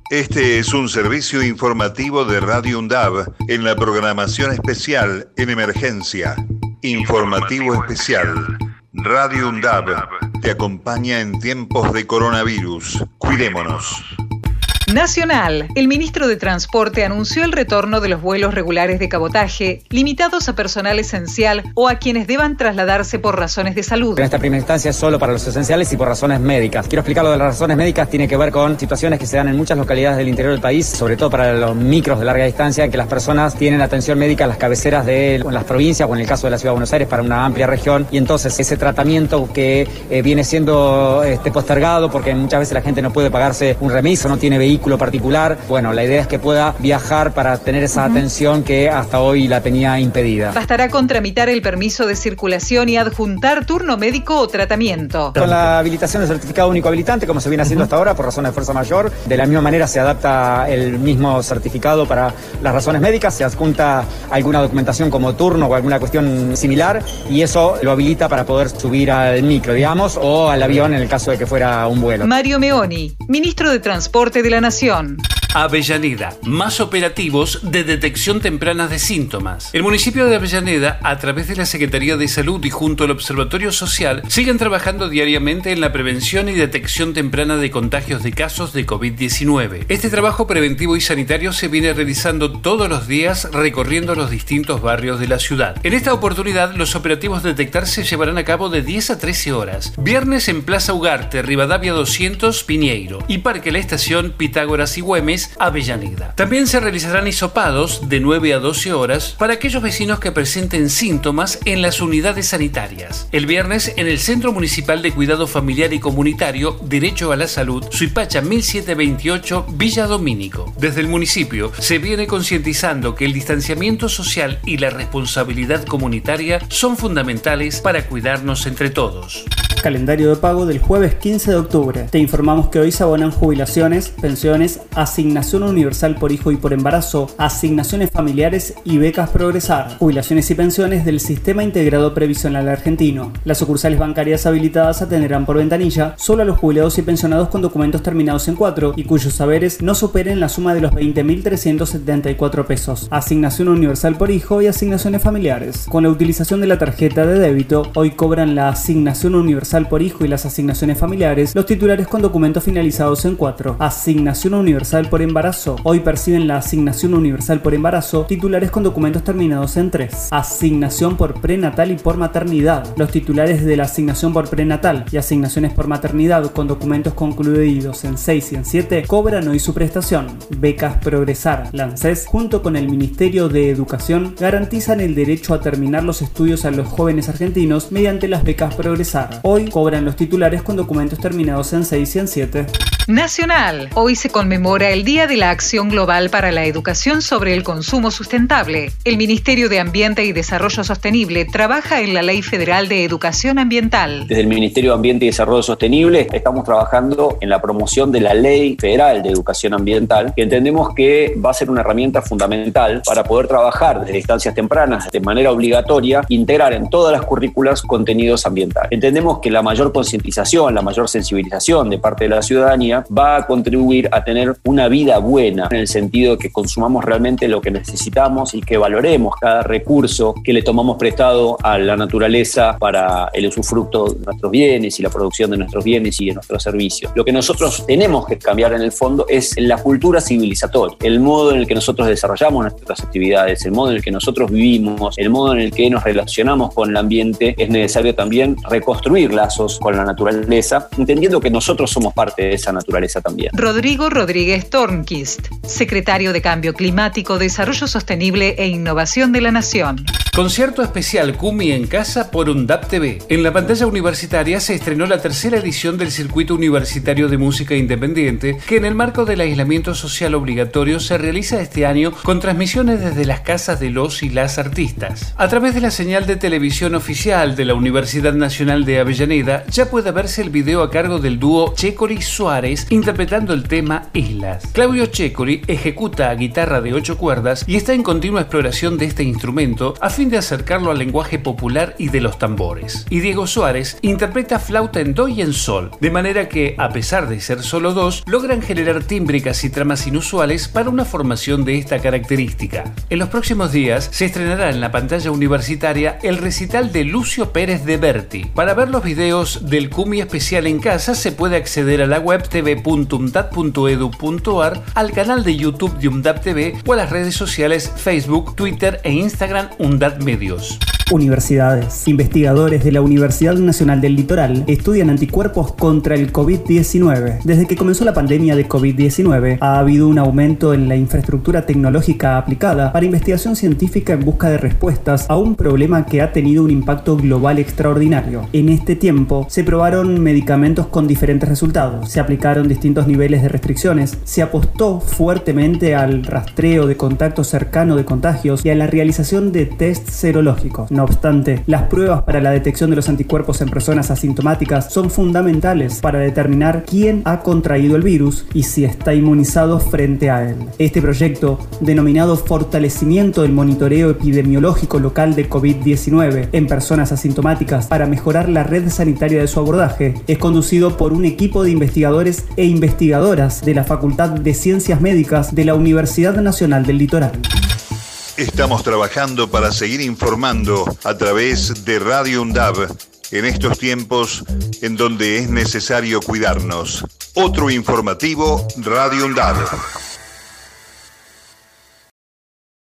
Este es un servicio informativo de Radio UNDAB en la programación especial en emergencia. Informativo especial. Radio UNDAB te acompaña en tiempos de coronavirus. Cuidémonos. Nacional. El ministro de Transporte anunció el retorno de los vuelos regulares de cabotaje, limitados a personal esencial o a quienes deban trasladarse por razones de salud. En esta primera instancia es solo para los esenciales y por razones médicas. Quiero explicar lo de las razones médicas, tiene que ver con situaciones que se dan en muchas localidades del interior del país, sobre todo para los micros de larga distancia, en que las personas tienen atención médica en las cabeceras de las provincias o en el caso de la Ciudad de Buenos Aires para una amplia región, y entonces ese tratamiento que viene siendo postergado porque muchas veces la gente no puede pagarse un remiso, no tiene vehículo particular. Bueno, la idea es que pueda viajar para tener esa atención que hasta hoy la tenía impedida. Bastará con tramitar el permiso de circulación y adjuntar turno médico o tratamiento. Con la habilitación del certificado único habilitante, como se viene haciendo hasta ahora por razones de fuerza mayor, de la misma manera se adapta el mismo certificado para las razones médicas, se adjunta alguna documentación como turno o alguna cuestión similar, y eso lo habilita para poder subir al micro, digamos, o al avión en el caso de que fuera un vuelo. Mario Meoni, ministro de Transporte de la Nación. Avellaneda, más operativos de detección temprana de síntomas. El municipio de Avellaneda, a través de la Secretaría de Salud y junto al Observatorio Social, siguen trabajando diariamente en la prevención y detección temprana de contagios de casos de COVID-19. Este trabajo preventivo y sanitario se viene realizando todos los días recorriendo los distintos barrios de la ciudad. En esta oportunidad, los operativos Detectar se llevarán a cabo de 10 a 13 horas. Viernes en Plaza Ugarte, Rivadavia 200, Piñeiro, y Parque La Estación, Pitágoras y Güemes, Avellaneda. También se realizarán hisopados de 9 a 12 horas para aquellos vecinos que presenten síntomas en las unidades sanitarias. El viernes en el Centro Municipal de Cuidado Familiar y Comunitario, Derecho a la Salud, Suipacha 1728, Villa Domínico. Desde el municipio se viene concientizando que el distanciamiento social y la responsabilidad comunitaria son fundamentales para cuidarnos entre todos. Calendario de pago del jueves 15 de octubre. Te informamos que hoy se abonan jubilaciones, pensiones, asignación universal por hijo y por embarazo, asignaciones familiares y becas Progresar. Jubilaciones y pensiones del Sistema Integrado Previsional Argentino. Las sucursales bancarias habilitadas atenderán por ventanilla solo a los jubilados y pensionados con documentos terminados en 4 y cuyos saberes no superen la suma de los 20.374 pesos. Asignación universal por hijo y asignaciones familiares. Con la utilización de la tarjeta de débito, hoy cobran la asignación universal por hijo y las asignaciones familiares los titulares con documentos finalizados en 4. Asignación universal por embarazo. Hoy perciben la asignación universal por embarazo titulares con documentos terminados en 3. Asignación por prenatal y por maternidad. Los titulares de la asignación por prenatal y asignaciones por maternidad con documentos concluidos en 6 y en 7 cobran hoy su prestación. Becas Progresar. La ANSES, junto con el Ministerio de Educación, garantizan el derecho a terminar los estudios a los jóvenes argentinos mediante las becas Progresar. Hoy cobran los titulares con documentos terminados en 6 y en 7. Nacional. Hoy se conmemora el Día de la Acción Global para la Educación sobre el Consumo Sustentable. El Ministerio de Ambiente y Desarrollo Sostenible trabaja en la Ley Federal de Educación Ambiental. Desde el Ministerio de Ambiente y Desarrollo Sostenible estamos trabajando en la promoción de la Ley Federal de Educación Ambiental, que entendemos que va a ser una herramienta fundamental para poder trabajar desde instancias tempranas, de manera obligatoria, integrar en todas las currículas contenidos ambientales. Entendemos que la mayor concientización, la mayor sensibilización de parte de la ciudadanía va a contribuir a tener una vida buena, en el sentido de que consumamos realmente lo que necesitamos y que valoremos cada recurso que le tomamos prestado a la naturaleza para el usufructo de nuestros bienes y la producción de nuestros bienes y de nuestros servicios. Lo que nosotros tenemos que cambiar en el fondo es la cultura civilizatoria, el modo en el que nosotros desarrollamos nuestras actividades, el modo en el que nosotros vivimos, el modo en el que nos relacionamos con el ambiente. Es necesario también reconstruir lazos con la naturaleza, entendiendo que nosotros somos parte de esa naturaleza también. Rodrigo Rodríguez Tornquist, secretario de Cambio Climático, Desarrollo Sostenible e Innovación de la Nación. Concierto especial Cumi en Casa por UNDAB TV. En la pantalla universitaria se estrenó la tercera edición del Circuito Universitario de Música Independiente, que en el marco del aislamiento social obligatorio se realiza este año con transmisiones desde las casas de los y las artistas. A través de la señal de televisión oficial de la Universidad Nacional de Avellaneda ya puede verse el video a cargo del dúo Checori Suárez interpretando el tema Islas. Claudio Checori ejecuta a guitarra de 8 cuerdas y está en continua exploración de este instrumento a fin fin de acercarlo al lenguaje popular y de los tambores. Y Diego Suárez interpreta flauta en do y en sol, de manera que, a pesar de ser solo dos, logran generar tímbricas y tramas inusuales para una formación de esta característica. En los próximos días se estrenará en la pantalla universitaria el recital de Lucio Pérez de Berti. Para ver los videos del Cumi especial en casa se puede acceder a la web tv.umdab.edu.ar, al canal de YouTube de UNDAB TV o a las redes sociales Facebook, Twitter e Instagram UNDAB Medios. Universidades. Investigadores de la Universidad Nacional del Litoral estudian anticuerpos contra el COVID-19. Desde que comenzó la pandemia de COVID-19, ha habido un aumento en la infraestructura tecnológica aplicada para investigación científica en busca de respuestas a un problema que ha tenido un impacto global extraordinario. En este tiempo, se probaron medicamentos con diferentes resultados, se aplicaron distintos niveles de restricciones, se apostó fuertemente al rastreo de contacto cercano de contagios y a la realización de test serológicos. No obstante, las pruebas para la detección de los anticuerpos en personas asintomáticas son fundamentales para determinar quién ha contraído el virus y si está inmunizado frente a él. Este proyecto, denominado Fortalecimiento del Monitoreo Epidemiológico Local de COVID-19 en personas asintomáticas para mejorar la red sanitaria de su abordaje, es conducido por un equipo de investigadores e investigadoras de la Facultad de Ciencias Médicas de la Universidad Nacional del Litoral. Estamos trabajando para seguir informando a través de Radio UNDAB en estos tiempos en donde es necesario cuidarnos. Otro informativo, Radio UNDAB.